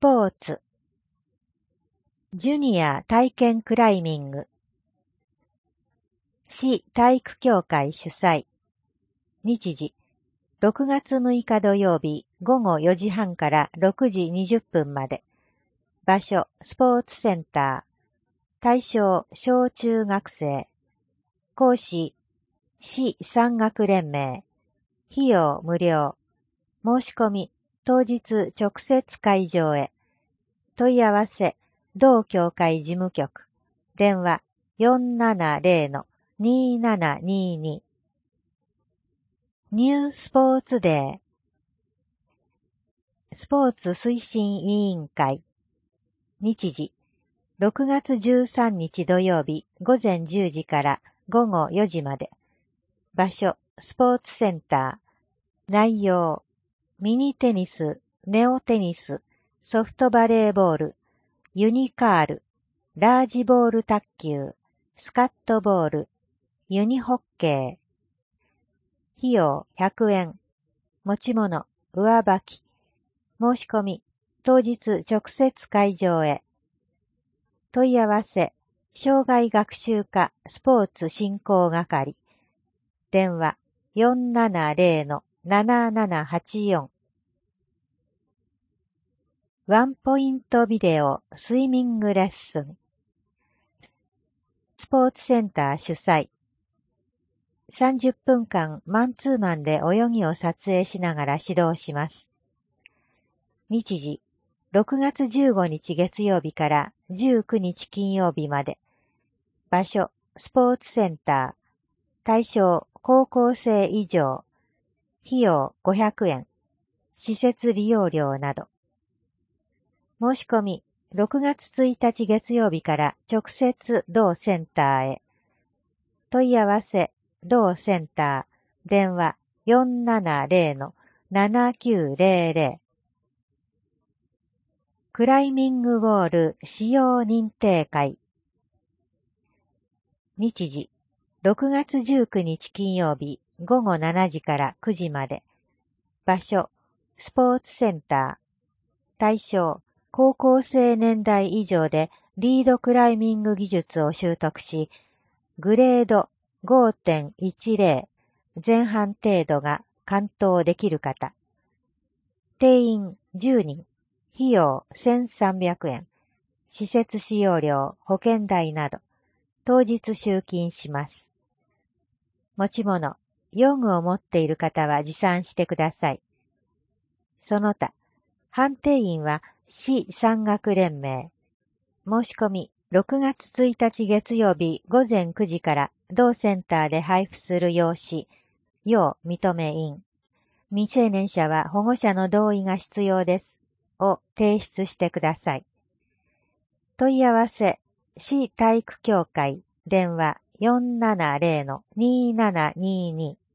ポーツ、ジュニア体験クライミング、市体育協会主催、日時、6月6日土曜日午後4時半から6時20分まで、場所、スポーツセンター、対象、小中学生、講師、市山岳連盟、費用無料、申し込み、当日直接会場へ、問い合わせ、同協会事務局、電話470-2722、ニュースポーツデー、スポーツ推進委員会、日時、6月13日土曜日午前10時から午後4時まで、場所、スポーツセンター、内容、ミニテニス、ネオテニス、ソフトバレーボール、ユニカール、ラージボール卓球、スカットボール、ユニホッケー。費用100円。持ち物、上履き。申し込み、当日直接会場へ。問い合わせ、障害学習課スポーツ振興係。電話470-7784。ワンポイントビデオスイミングレッスン。スポーツセンター主催。30分間マンツーマンで泳ぎを撮影しながら指導します。日時、6月15日月曜日から19日金曜日まで。場所、スポーツセンター。対象、高校生以上。費用500円。施設利用料など。申し込み、6月1日月曜日から直接同センターへ。問い合わせ、同センター、電話470-7900。クライミングウォール使用認定会。日時、6月19日金曜日午後7時から9時まで。場所、スポーツセンター。対象、高校生年代以上でリードクライミング技術を習得し、グレード 5.10 前半程度が完登できる方。定員10人。費用1300円。施設使用料、保険代など。当日集金します。持ち物、用具を持っている方は持参してください。その他、判定員は市山岳連盟。申し込み、6月1日月曜日午前9時から同センターで配布する用紙、要認め印。未成年者は保護者の同意が必要です。を提出してください。問い合わせ、市体育協会、電話470-2722。